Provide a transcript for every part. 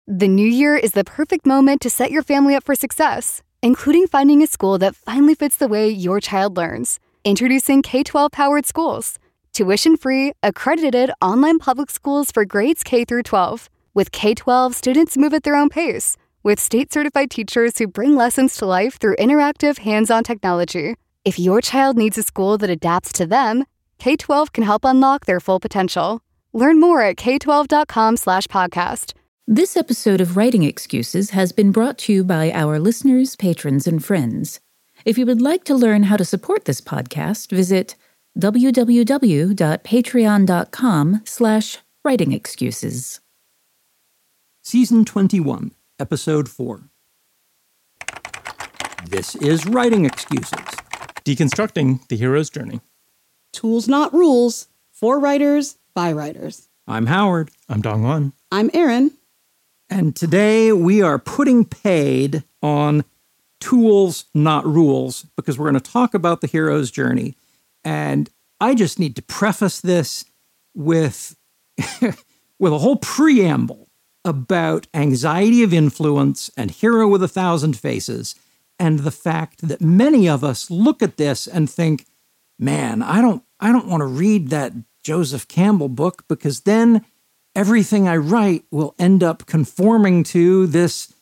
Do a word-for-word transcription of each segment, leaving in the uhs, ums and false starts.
The new year is the perfect moment to set your family up for success, including finding a school that finally fits the way your child learns. Introducing K twelve Powered Schools. Tuition-free, accredited online public schools for grades K through twelve. With K twelve, students move at their own pace, with state-certified teachers who bring lessons to life through interactive, hands-on technology. If your child needs a school that adapts to them, K twelve can help unlock their full potential. Learn more at k twelve dot com slash podcast. This episode of Writing Excuses has been brought to you by our listeners, patrons, and friends. If you would like to learn how to support this podcast, visit w w w dot patreon dot com slash writing excuses. Season twenty-one, Episode four. This is Writing Excuses. Deconstructing the hero's journey. Tools, not rules. For writers, by writers. I'm Howard. I'm Dong-Won. I'm Erin. And today we are putting paid on tools, not rules, because we're going to talk about the hero's journey. And I just need to preface this with, with a whole preamble about anxiety of influence and Hero with a Thousand Faces, and the fact that many of us look at this and think, man, I don't, I don't want to read that Joseph Campbell book, because then everything I write will end up conforming to this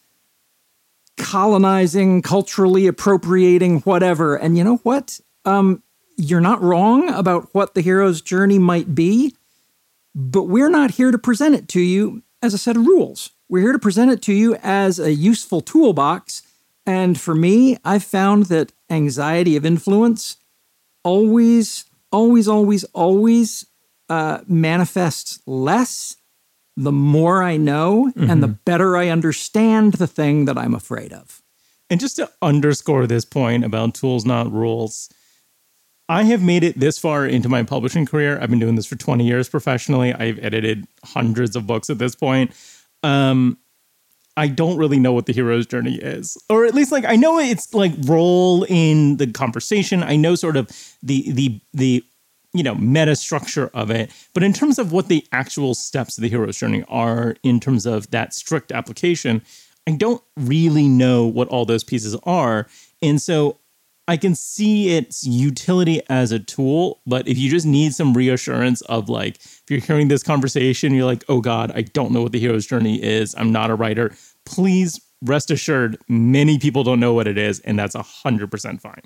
colonizing, culturally appropriating, whatever. And you know what? Um, you're not wrong about what the hero's journey might be, but we're not here to present it to you as a set of rules. We're here to present it to you as a useful toolbox. And for me, I've found that anxiety of influence always, always, always, always uh, manifests less the more I know, mm-hmm. and the better I understand the thing that I'm afraid of. And just to underscore this point about tools, not rules, I have made it this far into my publishing career. I've been doing this for twenty years professionally. I've edited hundreds of books at this point. Um, I don't really know what the hero's journey is. Or at least, like, I know it's like role in the conversation. I know sort of the the the you know, meta structure of it. But in terms of what the actual steps of the hero's journey are, in terms of that strict application, I don't really know what all those pieces are. And so I can see its utility as a tool, but if you just need some reassurance of, like, if you're hearing this conversation, you're like, oh God, I don't know what the hero's journey is, I'm not a writer, please rest assured, many people don't know what it is, and that's one hundred percent fine.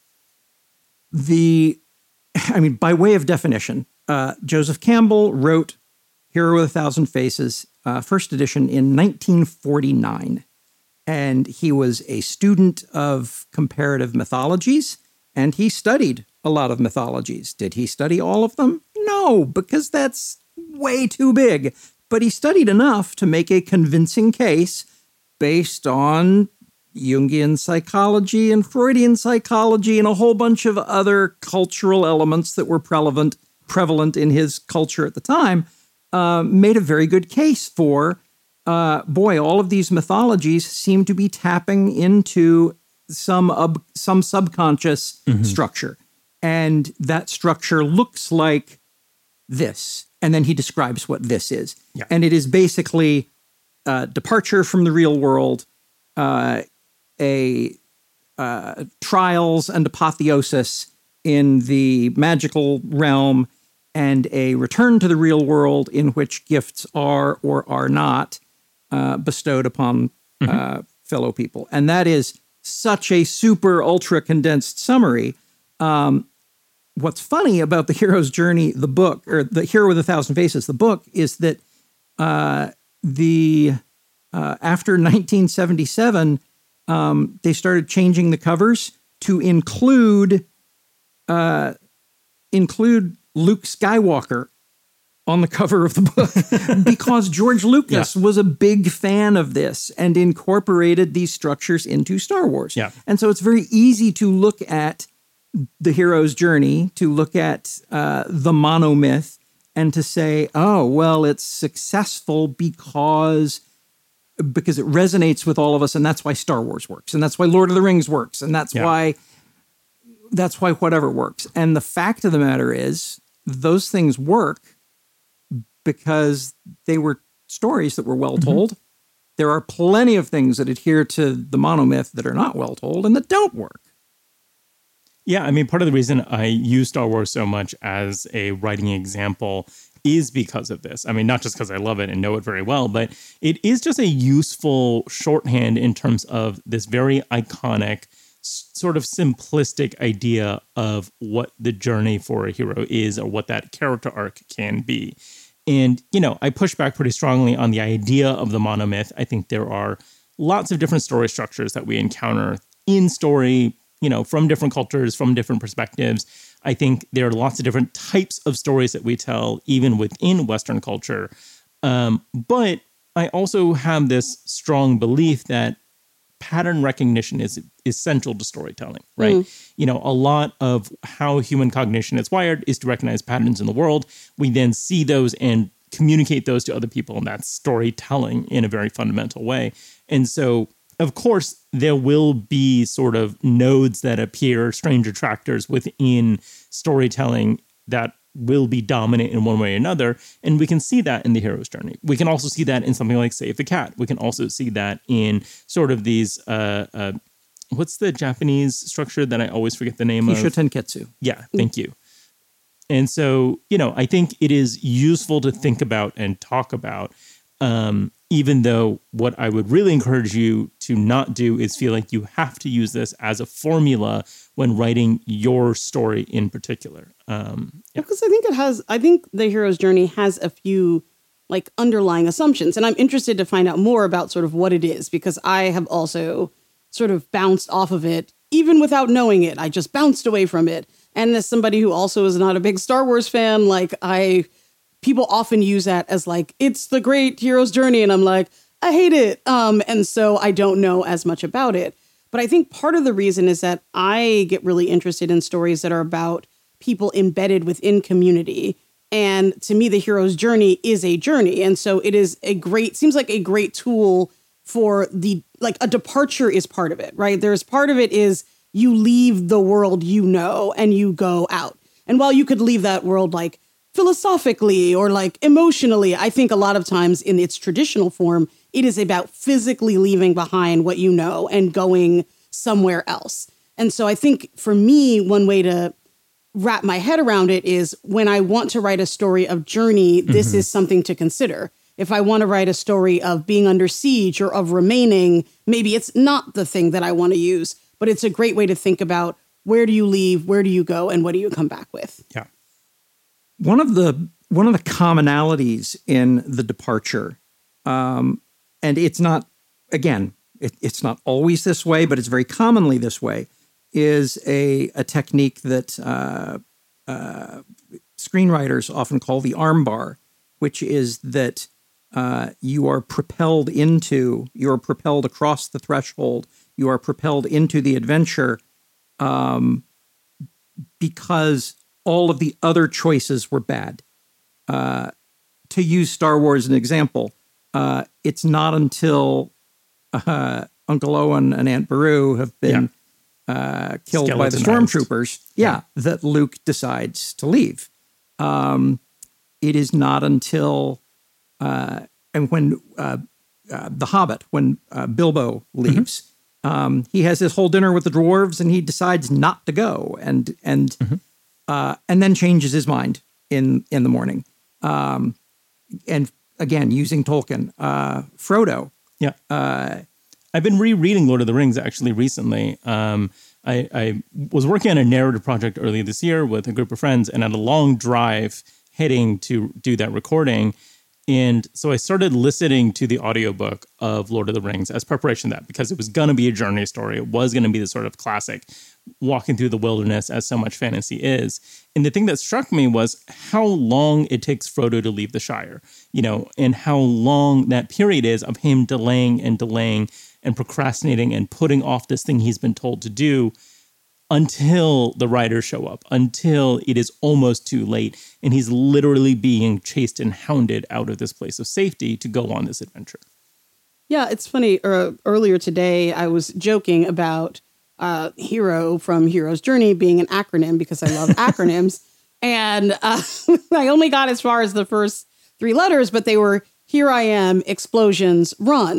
The I mean, by way of definition, uh, Joseph Campbell wrote Hero with a Thousand Faces, uh, first edition, in nineteen forty-nine. And he was a student of comparative mythologies, and he studied a lot of mythologies. Did he study all of them? No, because that's way too big. But he studied enough to make a convincing case based on Jungian psychology and Freudian psychology and a whole bunch of other cultural elements that were prevalent prevalent in his culture at the time, uh, made a very good case for, uh, boy, all of these mythologies seem to be tapping into some ob- some subconscious mm-hmm. structure. And that structure looks like this. And then he describes what this is. Yeah. And it is basically uh, departure from the real world, uh, a uh, trials and apotheosis in the magical realm, and a return to the real world in which gifts are or are not uh, bestowed upon mm-hmm. uh, fellow people. And that is such a super ultra condensed summary. Um, what's funny about the hero's journey, the book, or the Hero with a Thousand Faces, the book, is that uh, the uh, after nineteen seventy-seven, Um, they started changing the covers to include uh, include Luke Skywalker on the cover of the book because George Lucas yeah. was a big fan of this and incorporated these structures into Star Wars. Yeah. And so it's very easy to look at the hero's journey, to look at uh, the monomyth, and to say, oh, well, it's successful because... because it resonates with all of us, and that's why Star Wars works, and that's why Lord of the Rings works, and that's yeah. why that's why whatever works. And the fact of the matter is, those things work because they were stories that were well told, there are plenty of things that adhere to the monomyth that are not well told and that don't work. Yeah, I mean, part of the reason I use Star Wars so much as a writing example is because of this. I mean, not just because I love it and know it very well, but it is just a useful shorthand in terms of this very iconic, sort of simplistic idea of what the journey for a hero is or what that character arc can be. And, you know, I push back pretty strongly on the idea of the monomyth. I think there are lots of different story structures that we encounter in story, you know, from different cultures, from different perspectives. I think there are lots of different types of stories that we tell, even within Western culture. Um, but I also have this strong belief that pattern recognition is essential to storytelling, right? Mm. You know, a lot of how human cognition is wired is to recognize patterns in the world. We then see those and communicate those to other people, and that's storytelling in a very fundamental way. And so, of course, there will be sort of nodes that appear, strange attractors within storytelling that will be dominant in one way or another. And we can see that in the hero's journey. We can also see that in something like Save the Cat. We can also see that in sort of these, uh, uh, what's the Japanese structure that I always forget the name Kisho of? Tenketsu. Yeah, thank you. And so, you know, I think it is useful to think about and talk about, um, even though what I would really encourage you to not do is feel like you have to use this as a formula when writing your story in particular. Um, yeah. Because I think it has, I think the hero's journey has a few like underlying assumptions. And I'm interested to find out more about sort of what it is, because I have also sort of bounced off of it, even without knowing it. I just bounced away from it. And as somebody who also is not a big Star Wars fan, like I... people often use that as like, it's the great hero's journey. And I'm like, I hate it. Um, and so I don't know as much about it. But I think part of the reason is that I get really interested in stories that are about people embedded within community. And to me, the hero's journey is a journey. And so it is a great, seems like a great tool for the, like a departure is part of it, right? There's part of it is you leave the world you know and you go out. And while you could leave that world like philosophically or like emotionally, I think a lot of times in its traditional form, it is about physically leaving behind what you know and going somewhere else. And so I think for me, one way to wrap my head around it is when I want to write a story of journey, this mm-hmm. is something to consider. If I want to write a story of being under siege or of remaining, maybe it's not the thing that I want to use, but it's a great way to think about where do you leave, where do you go, and what do you come back with? Yeah. One of the one of the commonalities in the departure, um, and it's not, again, it, it's not always this way, but it's very commonly this way, is a, a technique that uh, uh, screenwriters often call the armbar, which is that uh, you are propelled into, you are propelled across the threshold, you are propelled into the adventure um, because all of the other choices were bad. Uh, to use Star Wars as an example, uh, it's not until uh, Uncle Owen and Aunt Beru have been yeah. uh, killed by the stormtroopers, yeah, yeah, that Luke decides to leave. Um, it is not until, uh, and when uh, uh, The Hobbit, when uh, Bilbo leaves, mm-hmm. um, he has this whole dinner with the dwarves and he decides not to go and, and, mm-hmm. Uh, and then changes his mind in, in the morning. Um, and again, using Tolkien, uh, Frodo. Yeah. Uh, I've been rereading Lord of the Rings actually recently. Um, I, I was working on a narrative project earlier this year with a group of friends and had a long drive heading to do that recording. And so I started listening to the audiobook of Lord of the Rings as preparation for that, because it was going to be a journey story. It was going to be the sort of classic walking through the wilderness as so much fantasy is. And the thing that struck me was how long it takes Frodo to leave the Shire, you know, and how long that period is of him delaying and delaying and procrastinating and putting off this thing he's been told to do until the riders show up, until it is almost too late. And he's literally being chased and hounded out of this place of safety to go on this adventure. Yeah, it's funny. Uh, earlier today, I was joking about uh, hero from Hero's Journey being an acronym because I love acronyms. And uh, I only got as far as the first three letters, but they were here I am, explosions, run.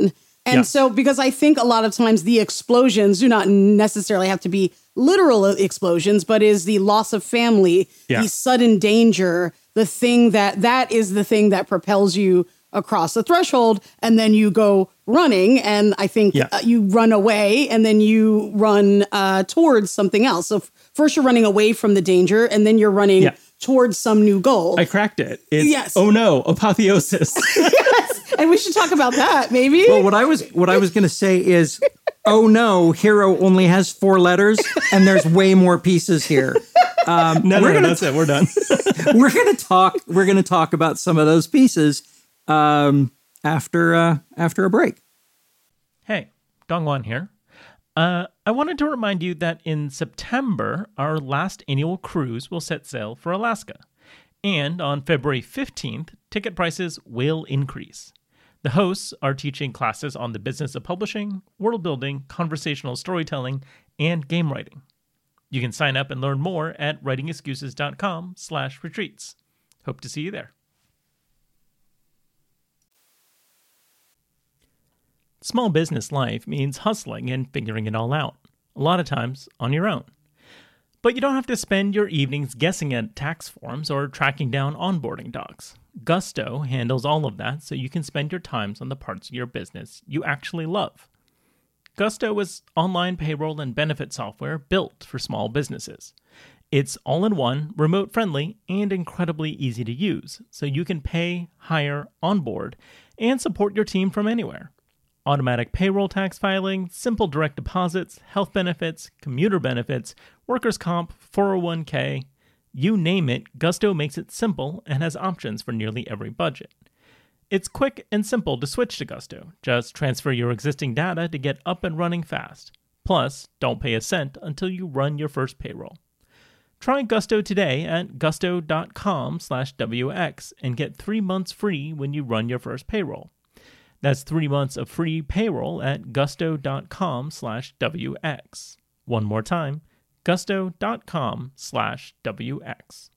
And yeah. so, because I think a lot of times the explosions do not necessarily have to be literal explosions, but is the loss of family, yeah. the sudden danger, the thing that that is the thing that propels you across the threshold, and then you go running. And I think yeah. uh, you run away and then you run uh, towards something else. So f- first you're running away from the danger and then you're running yeah. towards some new goal. I cracked it. It's, yes. Oh no, apotheosis. Yes. And we should talk about that, maybe. Well, what I was what I was going to say is, oh no, hero only has four letters, and there's way more pieces here. Um, no, we're no, gonna, that's it. We're done. we're gonna talk. We're gonna talk about some of those pieces um, after uh, after a break. Hey, Dongwan here. Uh, I wanted to remind you that in September, our last annual cruise will set sail for Alaska. And on February fifteenth, ticket prices will increase. The hosts are teaching classes on the business of publishing, world building, conversational storytelling, and game writing. You can sign up and learn more at writingexcuses.com slash retreats. Hope to see you there. Small business life means hustling and figuring it all out, a lot of times on your own. But you don't have to spend your evenings guessing at tax forms or tracking down onboarding docs. Gusto handles all of that so you can spend your times on the parts of your business you actually love. Gusto is online payroll and benefit software built for small businesses. It's all-in-one, remote-friendly, and incredibly easy to use, so you can pay, hire, onboard, and support your team from anywhere. Automatic payroll tax filing, simple direct deposits, health benefits, commuter benefits, workers' comp, four oh one k, you name it, Gusto makes it simple and has options for nearly every budget. It's quick and simple to switch to Gusto. Just transfer your existing data to get up and running fast. Plus, don't pay a cent until you run your first payroll. Try Gusto today at gusto.com slash WX and get three months free when you run your first payroll. That's three months of free payroll at gusto.com slash WX. One more time, gusto.com slash WX.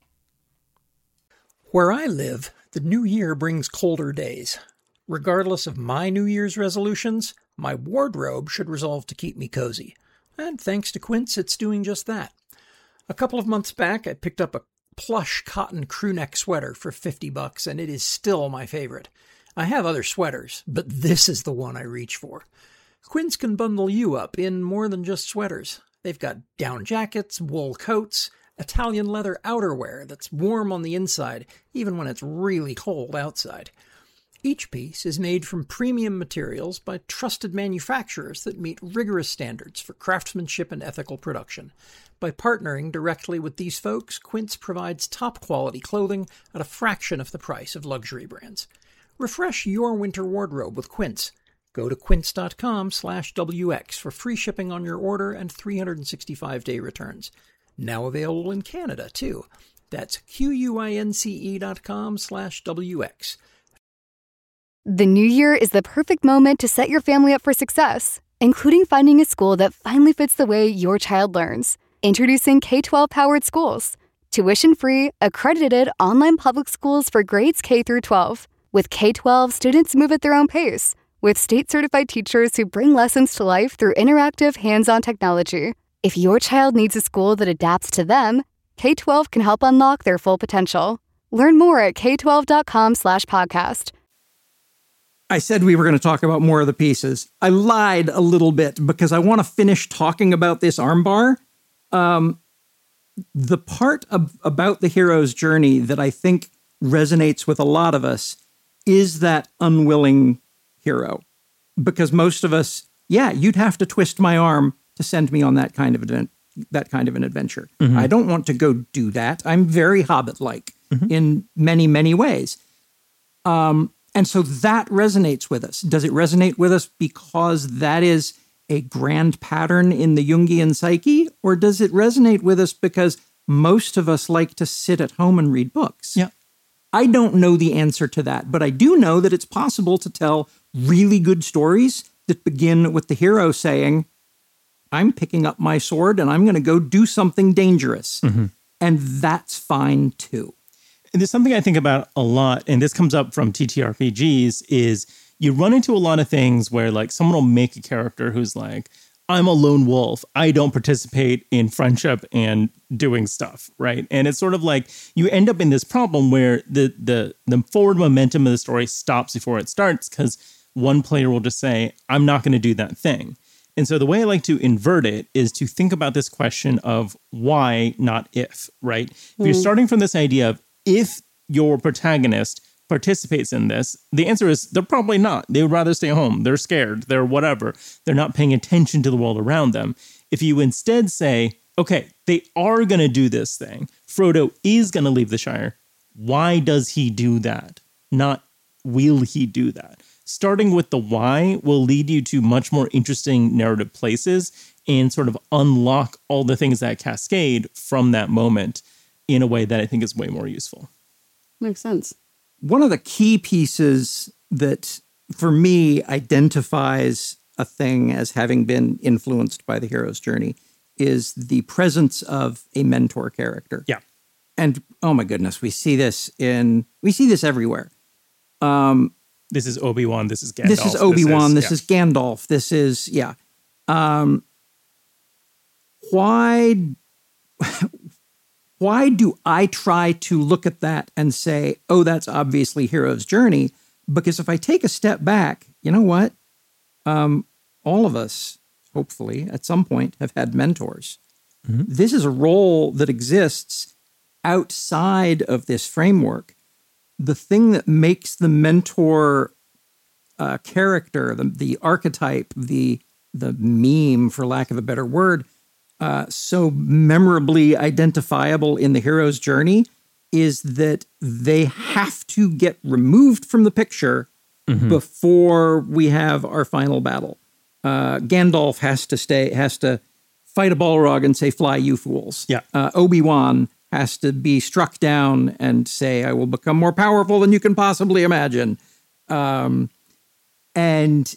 Where I live, the new year brings colder days. Regardless of my New Year's resolutions, my wardrobe should resolve to keep me cozy. And thanks to Quince, it's doing just that. A couple of months back, I picked up a plush cotton crewneck sweater for fifty bucks, and it is still my favorite. I have other sweaters, but this is the one I reach for. Quince can bundle you up in more than just sweaters. They've got down jackets, wool coats, Italian leather outerwear that's warm on the inside, even when it's really cold outside. Each piece is made from premium materials by trusted manufacturers that meet rigorous standards for craftsmanship and ethical production. By partnering directly with these folks, Quince provides top-quality clothing at a fraction of the price of luxury brands. Refresh your winter wardrobe with Quince. Go to quince.com slash WX for free shipping on your order and three hundred sixty-five day returns. Now available in Canada, too. That's Q-U-I-N-C-E dot com slash W-X. The new year is the perfect moment to set your family up for success, including finding a school that finally fits the way your child learns. Introducing K twelve Powered Schools. Tuition-free, accredited online public schools for grades K through twelve. With K twelve, students move at their own pace, with state-certified teachers who bring lessons to life through interactive, hands-on technology. If your child needs a school that adapts to them, K twelve can help unlock their full potential. Learn more at k twelve dot com slash podcast. I said we were going to talk about more of the pieces. I lied a little bit because I want to finish talking about this armbar. Um, the part of, about the hero's journey that I think resonates with a lot of us is that unwilling hero. Because most of us, yeah, you'd have to twist my arm to send me on that kind of an, that kind of an adventure. Mm-hmm. I don't want to go do that. I'm very Hobbit-like mm-hmm. in many, many ways. Um, and so that resonates with us. Does it resonate with us because that is a grand pattern in the Jungian psyche? Or does it resonate with us because most of us like to sit at home and read books? Yeah. I don't know the answer to that, but I do know that it's possible to tell really good stories that begin with the hero saying, I'm picking up my sword and I'm going to go do something dangerous. Mm-hmm. And that's fine too. And there's something I think about a lot, and this comes up from T T R P Gs, is you run into a lot of things where like someone will make a character who's like, I'm a lone wolf. I don't participate in friendship and doing stuff, right? And it's sort of like you end up in this problem where the the the forward momentum of the story stops before it starts because one player will just say, I'm not going to do that thing. And so the way I like to invert it is to think about this question of why, not if, right? Mm. If you're starting from this idea of if your protagonist participates in this, the answer is they're probably not. They would rather stay home. They're scared. They're whatever. They're not paying attention to the world around them. If you instead say, okay, they are going to do this thing. Frodo is going to leave the Shire. Why does he do that? Not will he do that? Starting with the why will lead you to much more interesting narrative places and sort of unlock all the things that cascade from that moment in a way that I think is way more useful. Makes sense. One of the key pieces that, for me, identifies a thing as having been influenced by the hero's journey is the presence of a mentor character. Yeah. And, oh my goodness, we see this in, we see this everywhere. Um, This is Obi-Wan. This is Gandalf. This is Obi-Wan. This is, this yeah. is Gandalf. This is, yeah. Um, why, why do I try to look at that and say, oh, that's obviously hero's journey? Because if I take a step back, you know what? Um, all of us, hopefully, at some point have had mentors. Mm-hmm. This is a role that exists outside of this framework. The thing that makes the mentor uh, character, the, the archetype, the the meme, for lack of a better word, uh, so memorably identifiable in the hero's journey is that they have to get removed from the picture mm-hmm. before we have our final battle. Uh, Gandalf has to stay, has to fight a Balrog and say, "Fly, you fools." Yeah. Uh, Obi-Wan has to be struck down and say, I will become more powerful than you can possibly imagine. Um, and,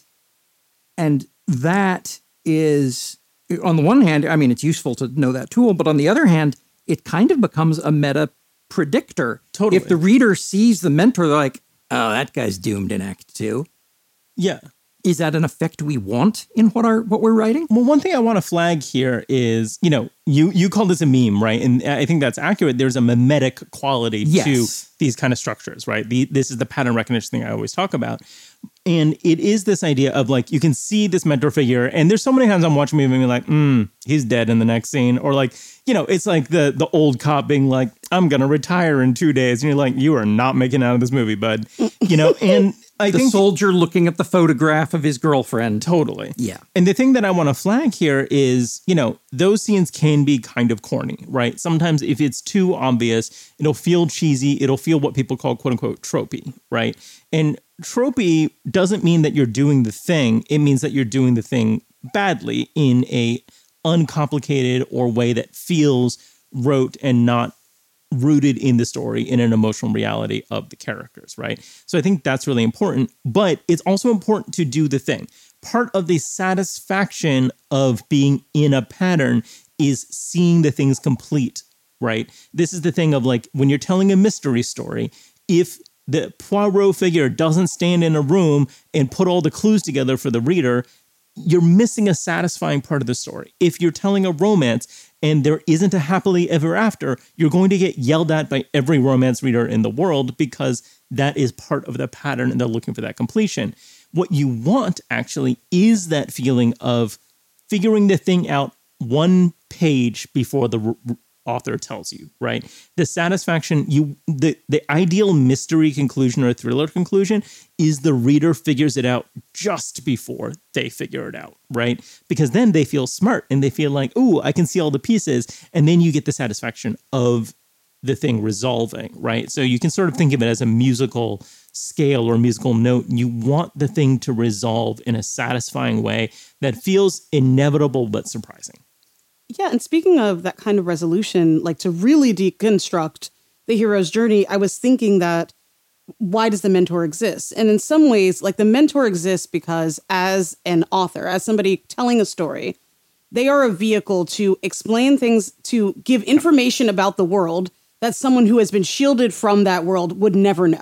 and that is, on the one hand, I mean, it's useful to know that tool, but on the other hand, it kind of becomes a meta predictor. Totally. If the reader sees the mentor, they're like, oh, that guy's doomed in Act Two. Yeah. Is that an effect we want in what our what we're writing? Well, one thing I want to flag here is, you know, you you call this a meme, right? And I think that's accurate. There's a mimetic quality yes. to these kind of structures, right? The, this is the pattern recognition thing I always talk about. And it is this idea of like, you can see this mentor figure, and there's so many times I'm watching a movie and being like, mm, he's dead in the next scene. Or like, you know, it's like the the old cop being like, I'm going to retire in two days. And you're like, you are not making out of this movie, bud. You know, and I the think soldier looking at the photograph of his girlfriend. Totally. Yeah. And the thing that I want to flag here is, you know, those scenes can be kind of corny, right? Sometimes if it's too obvious, it'll feel cheesy. It'll feel what people call, quote unquote, tropey, right? And tropey doesn't mean that you're doing the thing. It means that you're doing the thing badly in a uncomplicated or way that feels rote and not rooted in the story in an emotional reality of the characters, right? So I think that's really important, but it's also important to do the thing. Part of the satisfaction of being in a pattern is seeing the things complete, right? This is the thing of like, when you're telling a mystery story, if the Poirot figure doesn't stand in a room and put all the clues together for the reader, you're missing a satisfying part of the story. If you're telling a romance and there isn't a happily ever after, you're going to get yelled at by every romance reader in the world because that is part of the pattern and they're looking for that completion. What you want actually is that feeling of figuring the thing out one page before the r- author tells you, right? The satisfaction, you the, the ideal mystery conclusion or thriller conclusion is the reader figures it out just before they figure it out, right? Because then they feel smart and they feel like, ooh, I can see all the pieces. And then you get the satisfaction of the thing resolving, right? So you can sort of think of it as a musical scale or musical note. You want the thing to resolve in a satisfying way that feels inevitable but surprising. Yeah, and speaking of that kind of resolution, like to really deconstruct the hero's journey, I was thinking that why does the mentor exist? And in some ways, like the mentor exists because as an author, as somebody telling a story, they are a vehicle to explain things, to give information about the world that someone who has been shielded from that world would never know.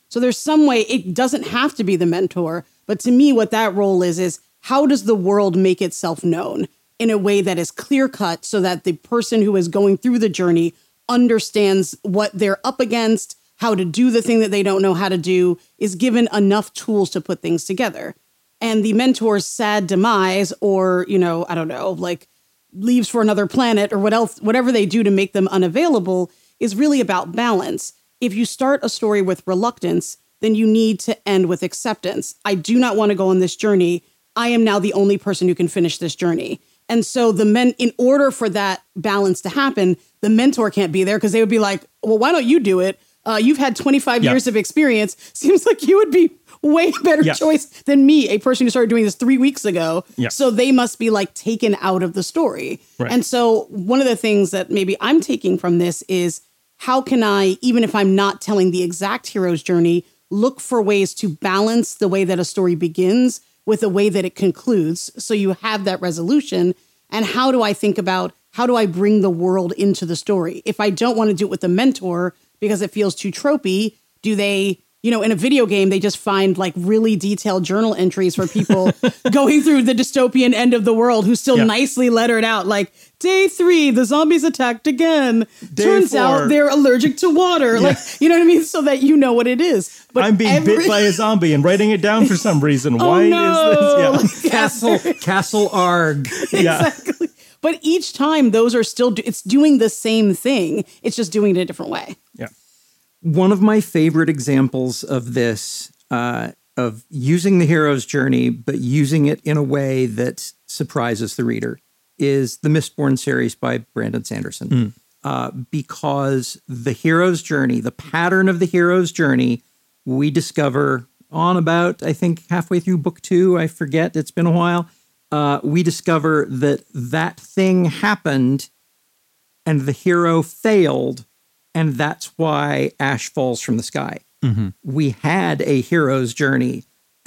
So there's some way it doesn't have to be the mentor. But to me, what that role is, is how does the world make itself known in a way that is clear cut so that the person who is going through the journey understands what they're up against, how to do the thing that they don't know how to do, is given enough tools to put things together. And the mentor's sad demise, or, you know, I don't know, like leaves for another planet or what else, whatever they do to make them unavailable, is really about balance. If you start a story with reluctance, then you need to end with acceptance. I do not want to go on this journey. I am now the only person who can finish this journey. And so the men, in order for that balance to happen, the mentor can't be there because they would be like, well, why don't you do it? Uh, you've had twenty-five yeah. years of experience. Seems like you would be way better yeah. choice than me, a person who started doing this three weeks ago. Yeah. So they must be like taken out of the story. Right. And so one of the things that maybe I'm taking from this is, how can I, even if I'm not telling the exact hero's journey, look for ways to balance the way that a story begins with the way that it concludes, so you have that resolution? And how do I think about, how do I bring the world into the story? If I don't want to do it with the mentor because it feels too tropey, do they, you know, in a video game, they just find like really detailed journal entries for people going through the dystopian end of the world who still yeah. nicely lettered out like, day three, the zombies attacked again. Day Turns four. out they're allergic to water. Yeah. Like, you know what I mean? So that you know what it is. But I'm being every- bit by a zombie and writing it down for some reason. Oh, Why no. is this? Yeah. Castle Castle Arg. Yeah. Exactly. But each time those are still, do- it's doing the same thing. It's just doing it a different way. Yeah. One of my favorite examples of this, uh, of using the hero's journey, but using it in a way that surprises the reader, is the Mistborn series by Brandon Sanderson. Mm. Uh, because the hero's journey, the pattern of the hero's journey, we discover on about, I think, halfway through book two, I forget, it's been a while, uh, we discover that that thing happened and the hero failed, and that's why ash falls from the sky. Mm-hmm. We had a hero's journey,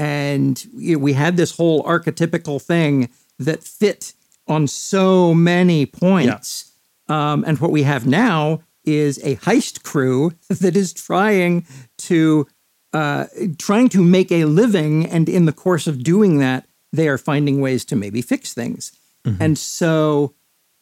and we had this whole archetypical thing that fit on so many points. Yeah. Um, and what we have now is a heist crew that is trying to uh, trying to make a living, and in the course of doing that, they are finding ways to maybe fix things. Mm-hmm. And so,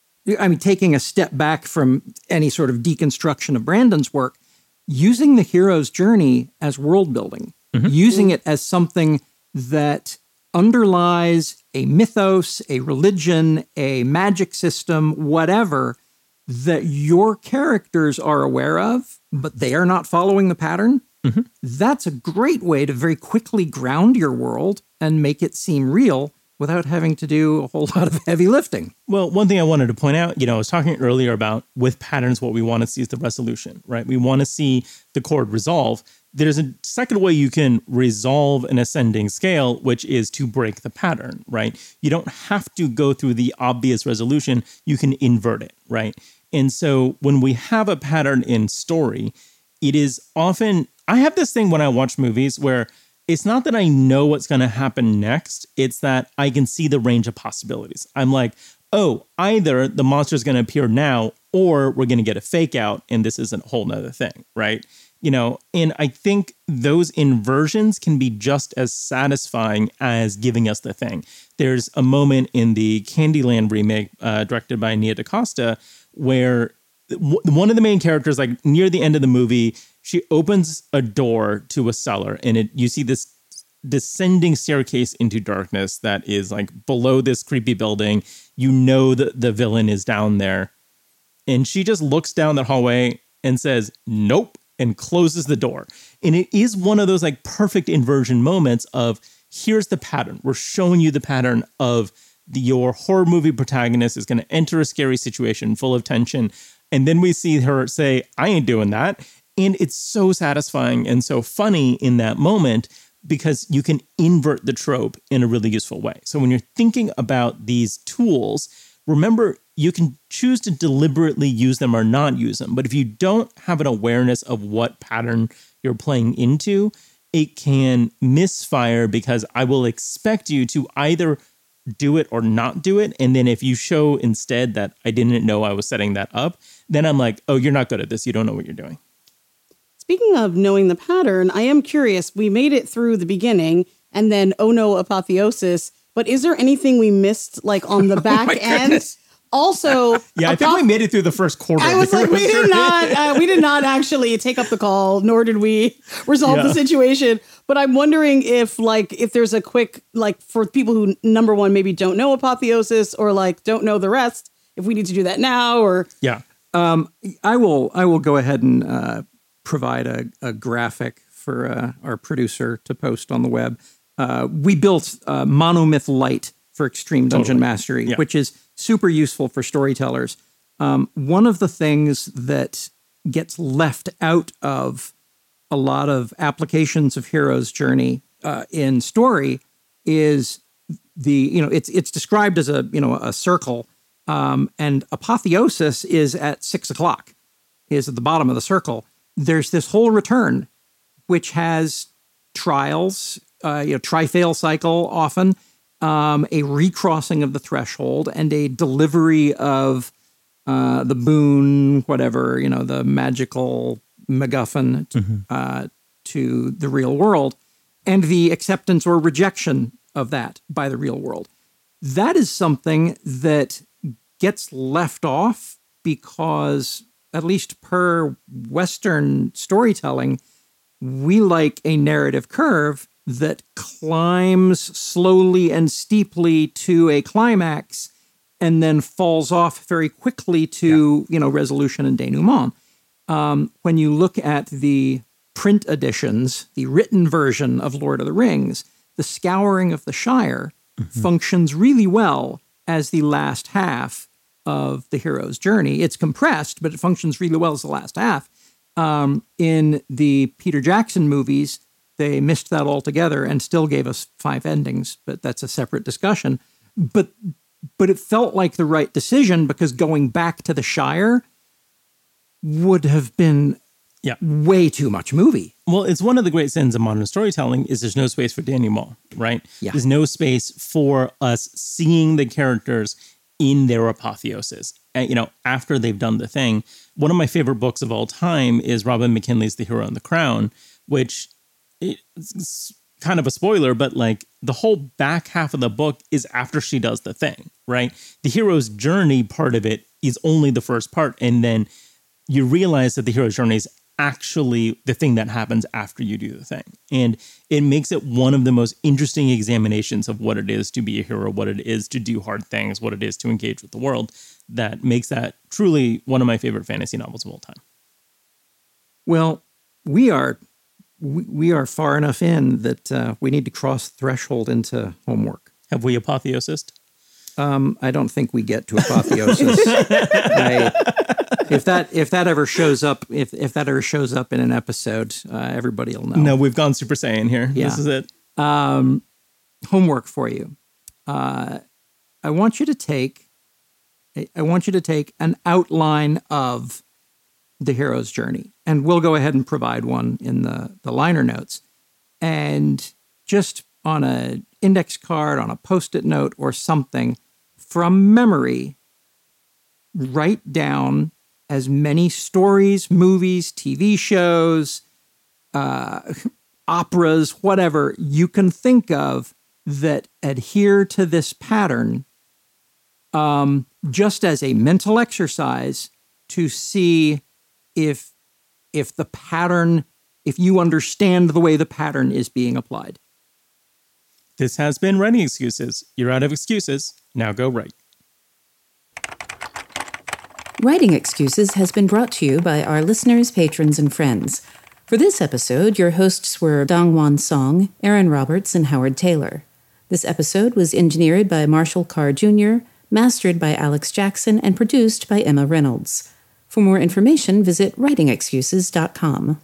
I mean, taking a step back from any sort of deconstruction of Brandon's work, using the hero's journey as world building, mm-hmm. using it as something that underlies a mythos, a religion, a magic system, whatever, that your characters are aware of, but they are not following the pattern. Mm-hmm. That's a great way to very quickly ground your world and make it seem real without having to do a whole lot of heavy lifting. Well, one thing I wanted to point out, you know, I was talking earlier about with patterns, what we want to see is the resolution, right? We want to see the chord resolve. There's a second way you can resolve an ascending scale, which is to break the pattern, right? You don't have to go through the obvious resolution. You can invert it, right? And so when we have a pattern in story, it is often, I have this thing when I watch movies where it's not that I know what's going to happen next. It's that I can see the range of possibilities. I'm like, oh, either the monster's going to appear now or we're going to get a fake out and this is a whole nother thing, right? You know, and I think those inversions can be just as satisfying as giving us the thing. There's a moment in the Candyland remake uh, directed by Nia DaCosta where w- one of the main characters, like near the end of the movie, she opens a door to a cellar and it you see this descending staircase into darkness that is like below this creepy building. You know that the villain is down there. And she just looks down that hallway and says, nope, and closes the door. And it is one of those like perfect inversion moments of here's the pattern. We're showing you the pattern of the, your horror movie protagonist is going to enter a scary situation full of tension. And then we see her say, I ain't doing that. And it's so satisfying and so funny in that moment because you can invert the trope in a really useful way. So when you're thinking about these tools, remember, you can choose to deliberately use them or not use them. But if you don't have an awareness of what pattern you're playing into, it can misfire because I will expect you to either do it or not do it. And then if you show instead that I didn't know I was setting that up, then I'm like, oh, you're not good at this. You don't know what you're doing. speaking of knowing the pattern, I am curious. We made it through the beginning and then, oh no, apotheosis. But is there anything we missed, like on the back oh end? Goodness. Also, yeah, I think we made it through the first quarter. I was like, we did not, uh, we did not actually take up the call, nor did we resolve Yeah. the situation. But I'm wondering if, like, if there's a quick, like, for people who, number one, maybe don't know apotheosis or like don't know the rest, if we need to do that now or Yeah. Um, I will. I will go ahead and uh, provide a, a graphic for uh, our producer to post on the web. Uh, we built uh, Monomyth Lite for Extreme Dungeon Totally. Mastery, Yeah. which is super useful for storytellers. Um, one of the things that gets left out of a lot of applications of Hero's Journey uh, in story is the, you know, it's it's described as a, you know, a circle, um, and apotheosis is at six o'clock, is at the bottom of the circle. There's this whole return, which has trials, uh, you know, tri-fail cycle often, um, a recrossing of the threshold, and a delivery of uh, the boon, whatever, you know, the magical MacGuffin Mm-hmm. uh, to the real world, and the acceptance or rejection of that by the real world. That is something that gets left off because, at least per Western storytelling, we like a narrative curve that climbs slowly and steeply to a climax and then falls off very quickly to, you know, resolution and denouement. Um, when you look at the print editions, the written version of Lord of the Rings, the Scouring of the Shire mm-hmm. functions really well as the last half of the hero's journey. It's compressed, but it functions really well as the last half. Um, in the Peter Jackson movies, they missed that altogether and still gave us five endings, but that's a separate discussion. But but it felt like the right decision because going back to the Shire would have been Yeah. way too much movie. Well, it's one of the great sins of modern storytelling is there's no space for denouement, right? Yeah. There's no space for us seeing the characters in their apotheosis. And, you know, after they've done the thing. One of my favorite books of all time is Robin McKinley's The Hero and the Crown, which it's kind of a spoiler, but like the whole back half of the book is after she does the thing, right? The hero's journey part of it is only the first part. And then you realize that the hero's journey is actually the thing that happens after you do the thing. And it makes it one of the most interesting examinations of what it is to be a hero, what it is to do hard things, what it is to engage with the world. That makes that truly one of my favorite fantasy novels of all time. Well, we are we, we are far enough in that uh, we need to cross the threshold into homework. Have we apotheosised? Um, I don't think we get to apotheosis. I, if that if that ever shows up, if if that ever shows up in an episode, uh, everybody will know. No, we've gone Super Saiyan here. Yeah. This is it. Um, homework for you. Uh, I want you to take. I want you to take an outline of the hero's journey, and we'll go ahead and provide one in the the liner notes, and just on a index card, on a post-it note or something, from memory, write down as many stories, movies, T V shows, uh, operas, whatever you can think of that adhere to this pattern, um, just as a mental exercise to see if if the pattern, if you understand the way the pattern is being applied. This has been Writing Excuses. You're out of excuses. Now go write. Writing Excuses has been brought to you by our listeners, patrons, and friends. For this episode, your hosts were Dongwon Song, Aaron Roberts, and Howard Taylor. This episode was engineered by Marshall Carr Junior, mastered by Alex Jackson, and produced by Emma Reynolds. For more information, visit writing excuses dot com.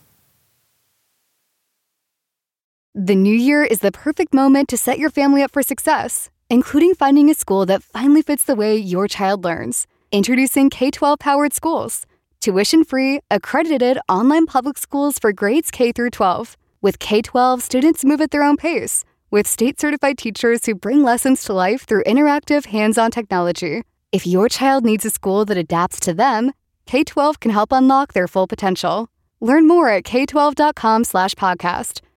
The new year is the perfect moment to set your family up for success, including finding a school that finally fits the way your child learns. Introducing K twelve Powered Schools. Tuition-free, accredited online public schools for grades K through twelve. With K twelve, students move at their own pace, with state-certified teachers who bring lessons to life through interactive, hands-on technology. If your child needs a school that adapts to them, K twelve can help unlock their full potential. Learn more at k twelve dot com slash podcast